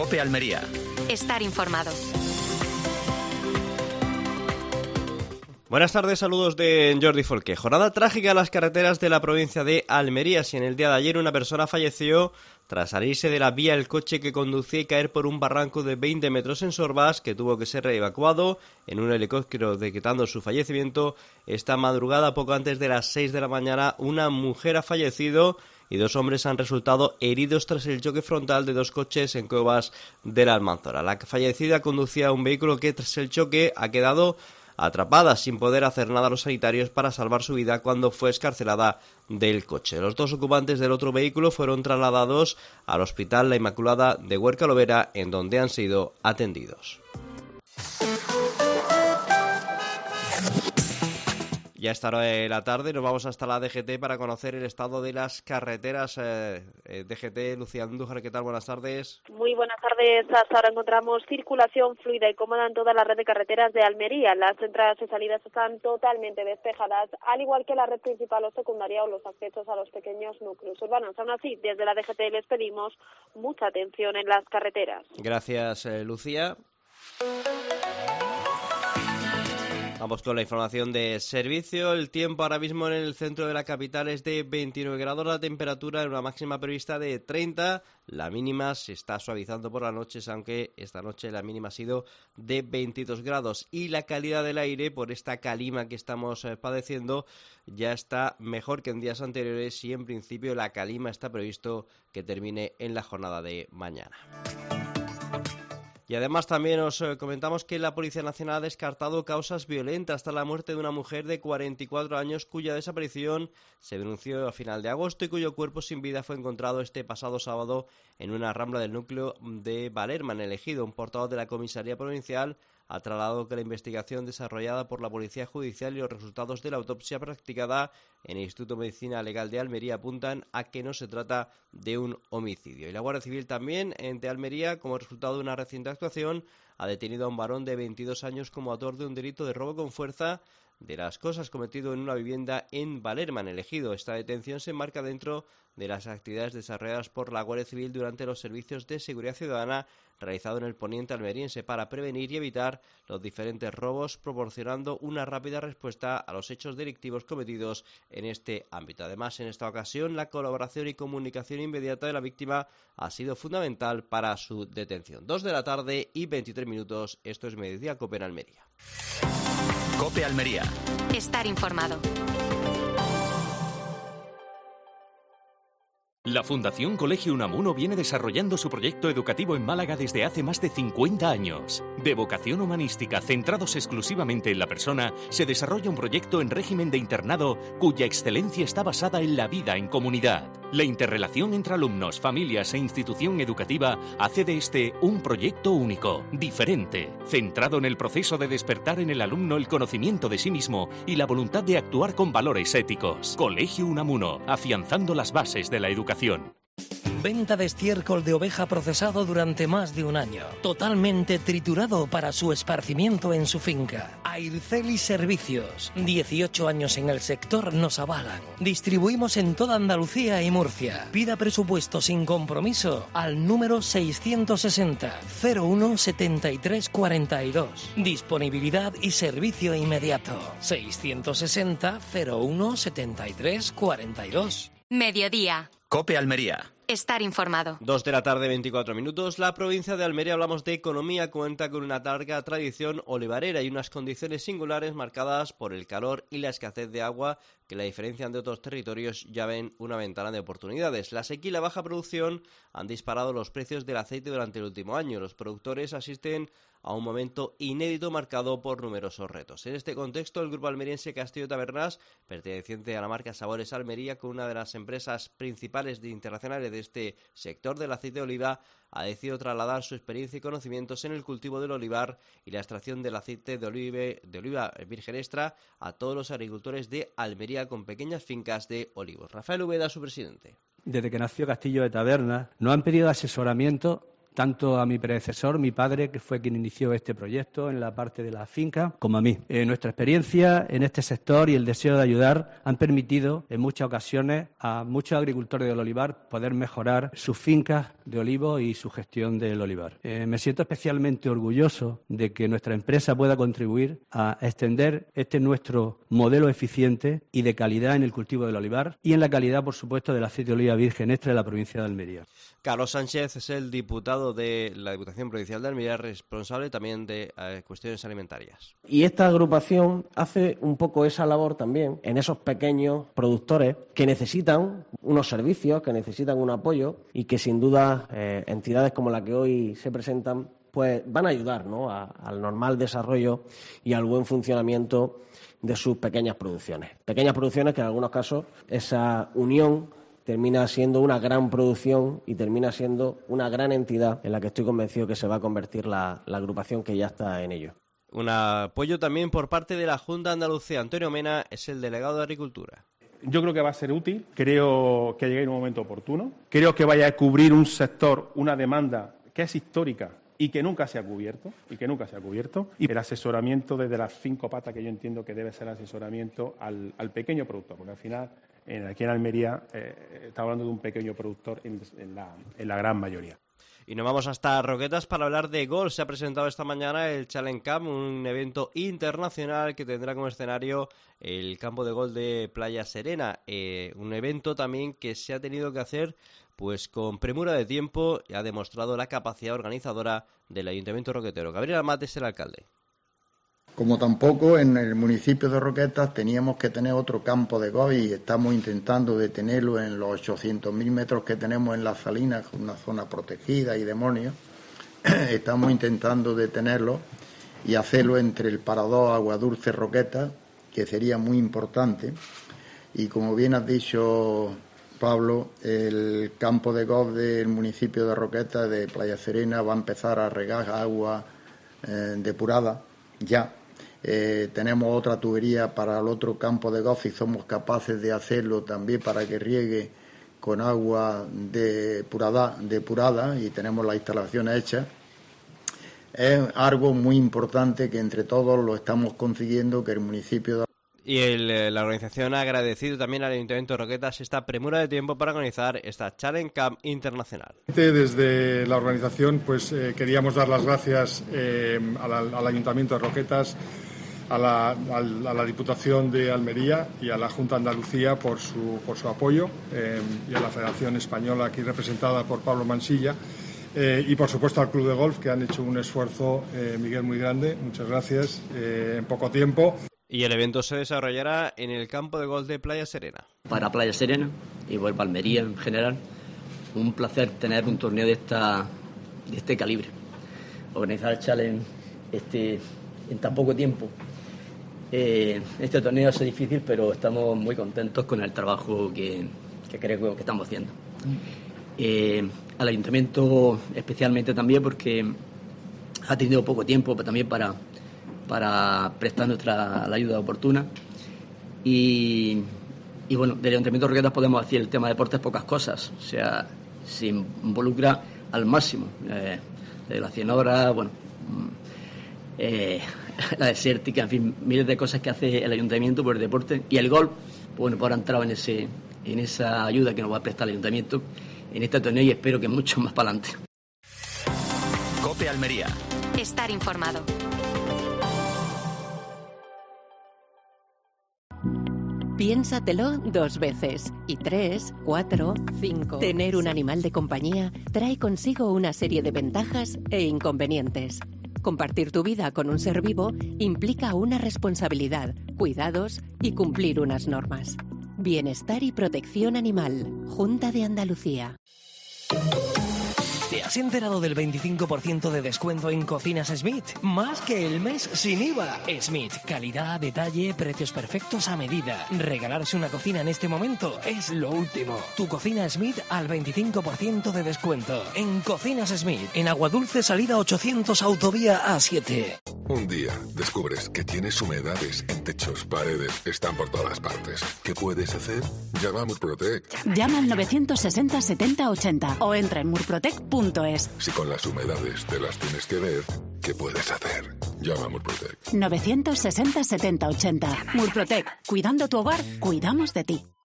COPE Almería. Estar informado. Buenas tardes, saludos de Jordi Folqué. Jornada trágica en las carreteras de la provincia de Almería. Si en el día de ayer una persona falleció tras salirse de la vía el coche que conducía y caer por un barranco de 20 metros en Sorbás, que tuvo que ser evacuado en un helicóptero decretando su fallecimiento. Esta madrugada, poco antes de las 6 de la mañana, una mujer ha fallecido y 2 hombres han resultado heridos tras el choque frontal de 2 coches en Cuevas de la Almanzora. La fallecida conducía un vehículo que tras el choque ha quedado atrapada sin poder hacer nada a los sanitarios para salvar su vida cuando fue excarcelada del coche. Los 2 ocupantes del otro vehículo fueron trasladados al Hospital La Inmaculada de Huerca-Lovera, en donde han sido atendidos. Ya esta hora de la tarde nos vamos hasta la DGT para conocer el estado de las carreteras. DGT, Lucía Andújar, ¿qué tal? Buenas tardes. Muy buenas tardes. Hasta ahora encontramos circulación fluida y cómoda en toda la red de carreteras de Almería. Las entradas y salidas están totalmente despejadas, al igual que la red principal o secundaria o los accesos a los pequeños núcleos urbanos. Aún así, desde la DGT les pedimos mucha atención en las carreteras. Gracias, Lucía. Vamos con la información de servicio. El tiempo ahora mismo en el centro de la capital es de 29 grados, la temperatura en una máxima prevista de 30. La mínima se está suavizando por las noches, aunque esta noche la mínima ha sido de 22 grados. Y la calidad del aire, por esta calima que estamos padeciendo, ya está mejor que en días anteriores y en principio la calima está previsto que termine en la jornada de mañana. Y además también os comentamos que la Policía Nacional ha descartado causas violentas tras la muerte de una mujer de 44 años cuya desaparición se denunció a final de agosto y cuyo cuerpo sin vida fue encontrado este pasado sábado en una rambla del núcleo de Valerma, en el Ejido. Un portavoz de la Comisaría Provincial ha trasladado que la investigación desarrollada por la Policía Judicial y los resultados de la autopsia practicada en el Instituto de Medicina Legal de Almería apuntan a que no se trata de un homicidio. Y la Guardia Civil también, de Almería, como resultado de una reciente actuación, ha detenido a un varón de 22 años como autor de un delito de robo con fuerza de las cosas cometido en una vivienda en Valerma, en el Ejido. Esta detención se enmarca dentro de las actividades desarrolladas por la Guardia Civil durante los servicios de seguridad ciudadana realizado en el poniente almeriense para prevenir y evitar los diferentes robos, proporcionando una rápida respuesta a los hechos delictivos cometidos en este ámbito. Además, en esta ocasión, la colaboración y comunicación inmediata de la víctima ha sido fundamental para su detención. 2 de la tarde y 23 minutos. Esto es Mediodía COPE en Almería. COPE Almería. Estar informado. La Fundación Colegio Unamuno viene desarrollando su proyecto educativo en Málaga desde hace más de 50 años. De vocación humanística, centrados exclusivamente en la persona, se desarrolla un proyecto en régimen de internado cuya excelencia está basada en la vida en comunidad. La interrelación entre alumnos, familias e institución educativa hace de este un proyecto único, diferente, centrado en el proceso de despertar en el alumno el conocimiento de sí mismo y la voluntad de actuar con valores éticos. Colegio Unamuno, afianzando las bases de la educación. Venta de estiércol de oveja procesado durante más de un año. Totalmente triturado para su esparcimiento en su finca. Airceli Servicios. 18 años en el sector nos avalan. Distribuimos en toda Andalucía y Murcia. Pida presupuesto sin compromiso al número 660 01 73 42. Disponibilidad y servicio inmediato. 660 01 73 42. Mediodía. COPE Almería. Estar informado. 2 de la tarde, 24 minutos. La provincia de Almería, hablamos de economía, cuenta con una larga tradición olivarera y unas condiciones singulares marcadas por el calor y la escasez de agua que la diferencian de otros territorios. Ya ven una ventana de oportunidades. La sequía y la baja producción han disparado los precios del aceite durante el último año. Los productores asisten a un momento inédito marcado por numerosos retos. En este contexto, el grupo almeriense Castillo Tabernas, perteneciente a la marca Sabores Almería, con una de las empresas principales internacionales de este sector del aceite de oliva, ha decidido trasladar su experiencia y conocimientos en el cultivo del olivar y la extracción del aceite de oliva virgen extra a todos los agricultores de Almería con pequeñas fincas de olivos. Rafael Ubeda, su presidente. Desde que nació Castillo de Tabernas, nos han pedido asesoramiento tanto a mi predecesor, mi padre, que fue quien inició este proyecto en la parte de la finca, como a mí. Nuestra experiencia en este sector y el deseo de ayudar han permitido en muchas ocasiones a muchos agricultores del olivar poder mejorar sus fincas de olivo y su gestión del olivar. Me siento especialmente orgulloso de que nuestra empresa pueda contribuir a extender nuestro modelo eficiente y de calidad en el cultivo del olivar y en la calidad, por supuesto, del aceite de oliva virgen extra de la provincia de Almería. Carlos Sánchez es el diputado de la Diputación Provincial de Almería, responsable también de cuestiones alimentarias. Y esta agrupación hace un poco esa labor también en esos pequeños productores que necesitan unos servicios, que necesitan un apoyo y que sin duda entidades como la que hoy se presentan pues van a ayudar, ¿no?, al normal desarrollo y al buen funcionamiento de sus pequeñas producciones. Pequeñas producciones que en algunos casos esa unión termina siendo una gran producción y termina siendo una gran entidad en la que estoy convencido que se va a convertir la agrupación que ya está en ello. Un apoyo también por parte de la Junta de Andalucía. Antonio Mena es el delegado de Agricultura. Yo creo que va a ser útil, creo que llegue en un momento oportuno, creo que vaya a cubrir un sector, una demanda que es histórica y que nunca se ha cubierto, y el asesoramiento desde las 5 patas que yo entiendo que debe ser el asesoramiento al pequeño productor, porque al final aquí en Almería está hablando de un pequeño productor en la gran mayoría. Y nos vamos hasta Roquetas para hablar de golf. Se ha presentado esta mañana el Challenge Cup, un evento internacional que tendrá como escenario el campo de golf de Playa Serena. Un evento también que se ha tenido que hacer pues con premura de tiempo y ha demostrado la capacidad organizadora del Ayuntamiento roquetero. Gabriel Amat es el alcalde. Como tampoco en el municipio de Roquetas teníamos que tener otro campo de golf y estamos intentando detenerlo en los 800.000 metros que tenemos en las salinas, una zona protegida y demonios. Estamos intentando detenerlo y hacerlo entre el Parador Aguadulce Roquetas, que sería muy importante. Y como bien has dicho, Pablo, el campo de golf del municipio de Roquetas, de Playa Serena, va a empezar a regar agua depurada ya. Tenemos otra tubería para el otro campo de golf y somos capaces de hacerlo también para que riegue con agua depurada y tenemos las instalaciones hechas. Es algo muy importante que entre todos lo estamos consiguiendo, que el municipio de... Y la organización ha agradecido también al Ayuntamiento de Roquetas esta premura de tiempo para organizar esta Challenge Cup internacional. Desde la organización pues queríamos dar las gracias al Ayuntamiento de Roquetas, a la Diputación de Almería y a la Junta de Andalucía por su apoyo y a la Federación Española aquí representada por Pablo Mansilla y por supuesto al Club de Golf, que han hecho un esfuerzo, Miguel, muy grande. Muchas gracias en poco tiempo. Y el evento se desarrollará en el campo de golf de Playa Serena. Para Playa Serena y para Almería en general, un placer tener un torneo de este calibre. Organizar el Challenge en tan poco tiempo. Este torneo es difícil, pero estamos muy contentos con el trabajo que creo que estamos haciendo. Al Ayuntamiento especialmente también, porque ha tenido poco tiempo también para prestar la ayuda oportuna y bueno, del Ayuntamiento de Roquetas podemos decir el tema de deportes pocas cosas, o sea, se involucra al máximo, de las 100 horas, bueno, la desértica, en fin, miles de cosas que hace el Ayuntamiento por el deporte y el golf, bueno, pues ahora ha entrado en esa ayuda que nos va a prestar el Ayuntamiento en este torneo y espero que mucho más para adelante. COPE Almería. Estar informado. Piénsatelo 2 veces. Y 3, 4, 5. Tener un animal de compañía trae consigo una serie de ventajas e inconvenientes. Compartir tu vida con un ser vivo implica una responsabilidad, cuidados y cumplir unas normas. Bienestar y protección animal. Junta de Andalucía. ¿Te has enterado del 25% de descuento en Cocinas Smith? Más que el mes sin IVA. Smith, calidad, detalle, precios perfectos a medida. Regalarse una cocina en este momento es lo último. Tu Cocina Smith al 25% de descuento. En Cocinas Smith, en Aguadulce, salida 800, autovía A7. Un día descubres que tienes humedades en techos, paredes, están por todas partes. ¿Qué puedes hacer? Llama a Murprotec. Llama al 960 70 80 o entra en murprotec.es. Si con las humedades te las tienes que ver, ¿qué puedes hacer? Llama a Murprotec. 960 70 80. Murprotec. Cuidando tu hogar, cuidamos de ti.